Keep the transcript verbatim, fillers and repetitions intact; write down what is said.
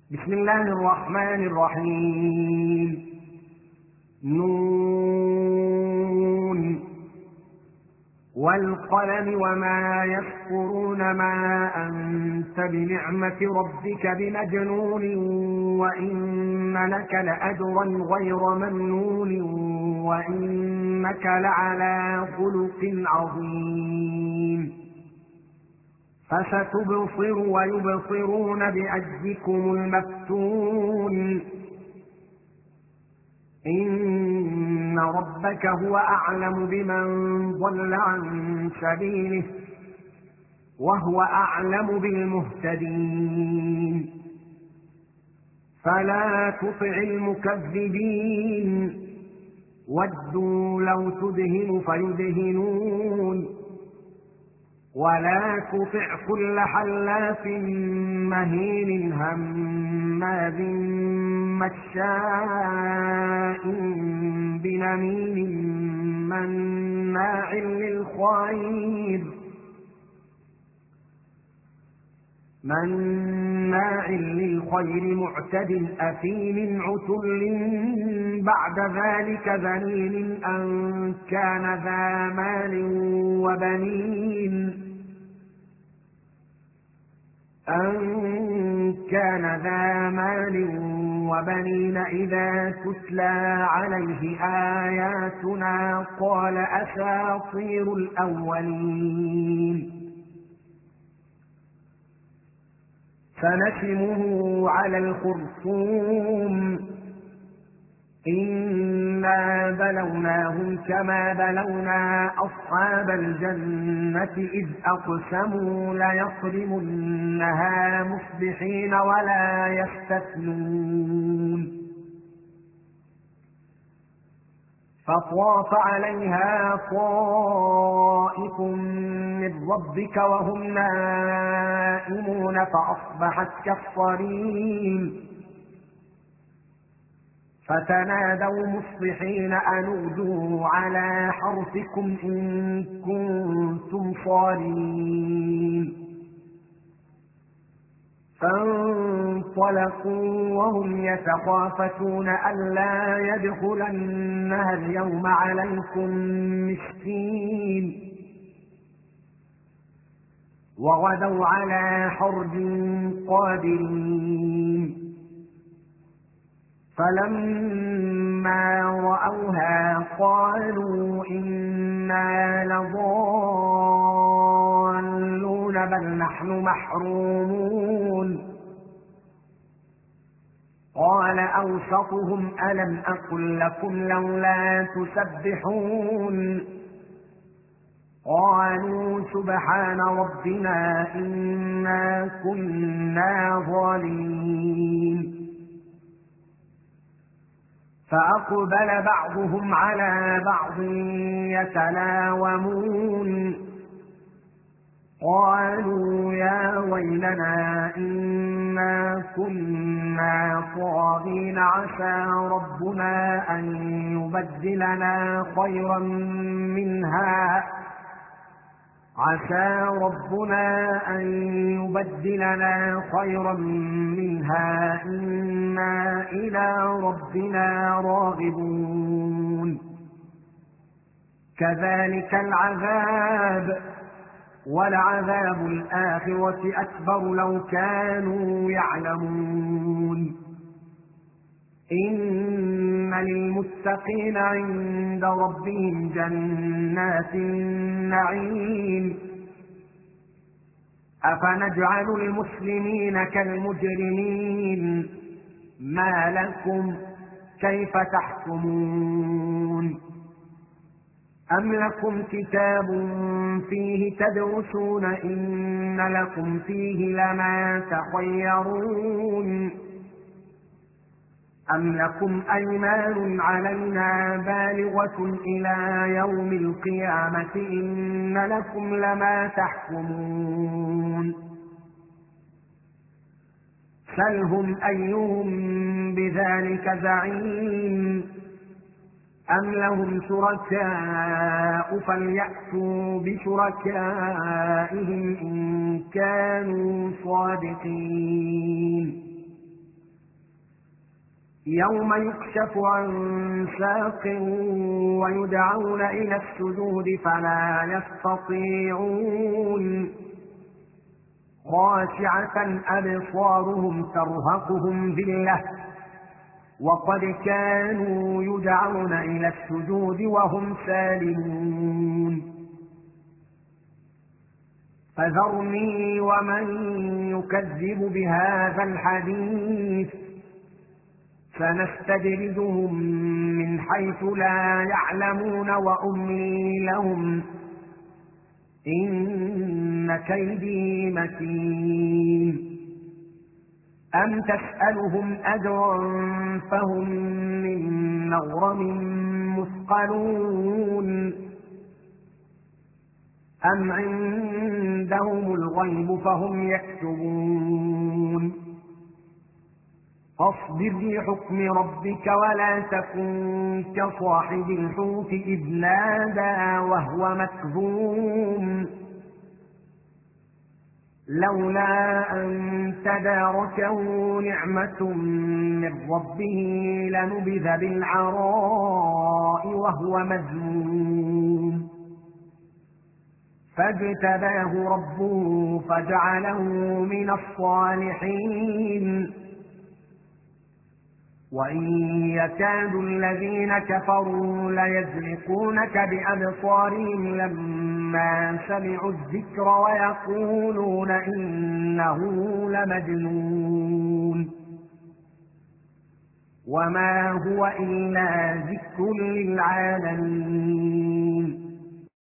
بسم الله الرحمن الرحيم. نون والقلم وما يسطرون ما أنت بنعمة ربك بمجنون وإن لك لأجرا غير ممنون وإنك لعلى خلق عظيم. فستبصر ويبصرون بأيكم المفتون إن ربك هو أعلم بمن ضل عن سبيله وهو أعلم بالمهتدين. فلا تطع المكذبين ودوا لو تدهن فيدهنون ولا تطع كل حلاف مهين هماز مشاء بنميم مناع للخير مناع للخير معتد أثيم عتل بعد ذلك ذليل أن كان ذا مال وبنين أن كان ذا مال وبنين إذا تتلى عليه آياتنا قال أساطير الأولين. سنسمه على الخرطوم إنا بلوناهم كما بلونا أصحاب الجنة إذ أقسموا ليصرمنها مصبحين ولا يستثنون. فطاف عليها طائف من ربك وهم نائمون فأصبحت كالصريم. فتنادوا مصبحين أن اغدوا على حرثكم إن كنتم صارمين. فانطلقوا وهم يتخافتون ألا يدخلنها اليوم عليكم مسكين وغدوا على حرد قادرين. فلما رأوها قالوا إنا لضالون بل نحن محرومون. قال أوسطهم ألم أقل لكم لولا تسبحون قالوا سبحان ربنا إنا كنا ظالمين. فأقبل بعضهم على بعض يتلاومون قالوا يا ويلنا إنا كنا طاغين عسى ربنا أن يبدلنا خيرا منها عسى ربنا أن يبدلنا خيرا منها إنا إلى ربنا راغبون. كذلك العذاب ولعذاب الآخرة أكبر لو كانوا يعلمون. إن للمتقين عند ربهم جنات النعيم. أفنجعل المسلمين كالمجرمين ما لكم كيف تحكمون. أم لكم كتاب فيه تدرسون إن لكم فيه لما تخيرون أم لكم أيمان علينا بالغة إلى يوم القيامة إن لكم لما تحكمون. سلهم أيهم بذلك زعيم أم لهم شركاء فليأتوا بشركائهم إن كانوا صادقين. يوم يكشف عن ساق ويدعون إلى السجود فلا يستطيعون خاشعة أبصارهم ترهقهم ذلة وقد كانوا يدعون إلى السجود وهم سالمون فذرني ومن يكذب بهذا الحديث سنستدرجهم من حيث لا يعلمون وأملي لهم إن كيدي متين أم تسألهم أجرا فهم من مغرم مثقلون أم عندهم الغيب فهم يكتبون فاصبر لحكم ربك ولا تكن كصاحب الحوت إذ نادى وهو مكظوم لولا أن تداركه نعمة من ربه لنبذ بالعراء وهو مذموم فاجتباه ربه فجعله من الصالحين وإن يكاد الذين كفروا ليزلقونك بأبصارهم لما سمعوا الذكر ويقولون إنه لمجنون وما هو إلا ذكر للعالمين